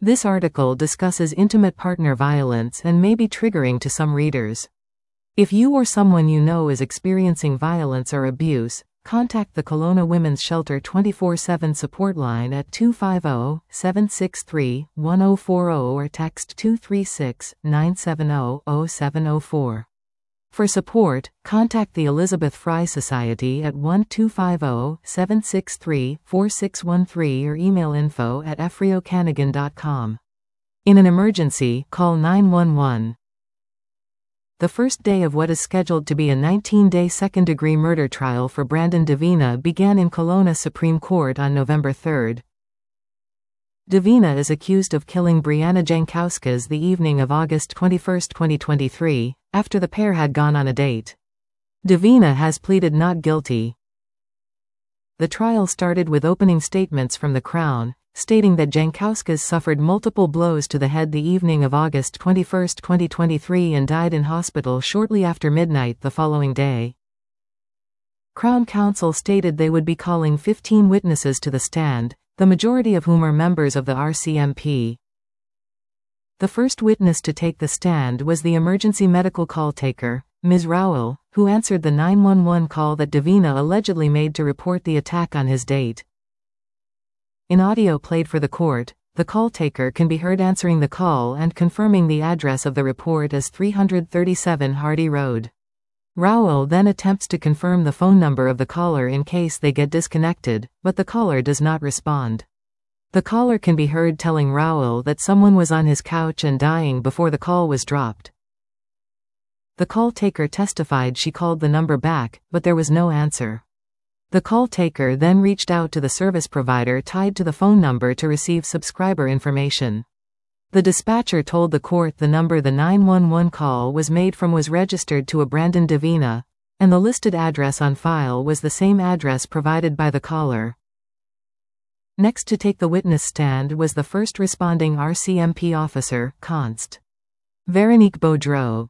This article discusses intimate partner violence and may be triggering to some readers. If you or someone you know is experiencing violence or abuse, contact the Kelowna Women's Shelter 24/7 support line at 250-763-1040 or text 236-970-0704. For support, contact the Elizabeth Fry Society at 1-250-763-4613 or email info@efriocanagan.com. In an emergency, call 911. The first day of what is scheduled to be a 19-day second-degree murder trial for Brandon Davina began in Kelowna Supreme Court on November 3. Davina is accused of killing Brianna Jankauskas the evening of August 21, 2023, after the pair had gone on a date. Davina has pleaded not guilty. The trial started with opening statements from the Crown, stating that Jankauskas suffered multiple blows to the head the evening of August 21, 2023 and died in hospital shortly after midnight the following day. Crown Counsel stated they would be calling 15 witnesses to the stand, the majority of whom are members of the RCMP. The first witness to take the stand was the emergency medical call taker, Ms. Rowell, who answered the 911 call that Davina allegedly made to report the attack on his date. In audio played for the court, the call taker can be heard answering the call and confirming the address of the report as 337 Hardy Road. Rowell then attempts to confirm the phone number of the caller in case they get disconnected, but the caller does not respond. The caller can be heard telling Rowell that someone was on his couch and dying before the call was dropped. The call taker testified she called the number back, but there was no answer. The call taker then reached out to the service provider tied to the phone number to receive subscriber information. The dispatcher told the court the number the 911 call was made from was registered to a Brandon Davina, and the listed address on file was the same address provided by the caller. Next to take the witness stand was the first responding RCMP officer, Const. Veronique Beaudreau.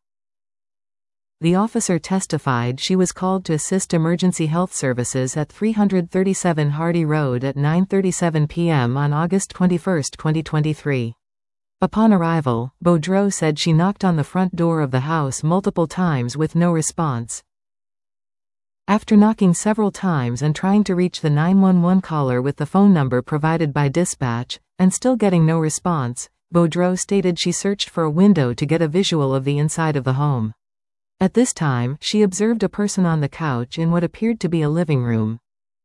The officer testified she was called to assist emergency health services at 337 Hardy Road at 9:37 p.m. on August 21, 2023. Upon arrival, Beaudreau said she knocked on the front door of the house multiple times with no response. After knocking several times and trying to reach the 911 caller with the phone number provided by dispatch, and still getting no response, Beaudreau stated she searched for a window to get a visual of the inside of the home. At this time, she observed a person on the couch in what appeared to be a living room.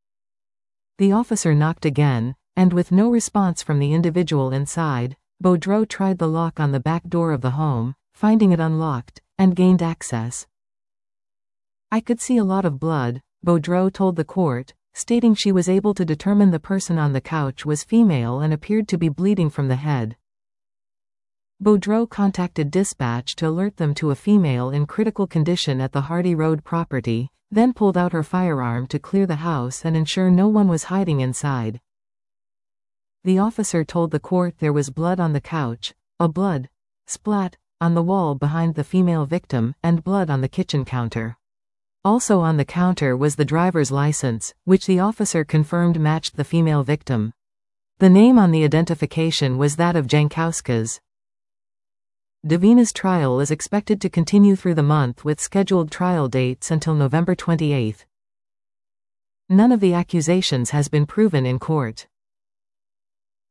The officer knocked again, and with no response from the individual inside, Beaudreau tried the lock on the back door of the home, finding it unlocked, and gained access. "I could see a lot of blood," Beaudreau told the court, stating she was able to determine the person on the couch was female and appeared to be bleeding from the head. Beaudreau contacted dispatch to alert them to a female in critical condition at the Hardy Road property, then pulled out her firearm to clear the house and ensure no one was hiding inside. The officer told the court there was blood on the couch, a blood splat on the wall behind the female victim, and blood on the kitchen counter. Also on the counter was the driver's license, which the officer confirmed matched the female victim. The name on the identification was that of Jankauskas. Davina's trial is expected to continue through the month with scheduled trial dates until November 28. None of the accusations has been proven in court.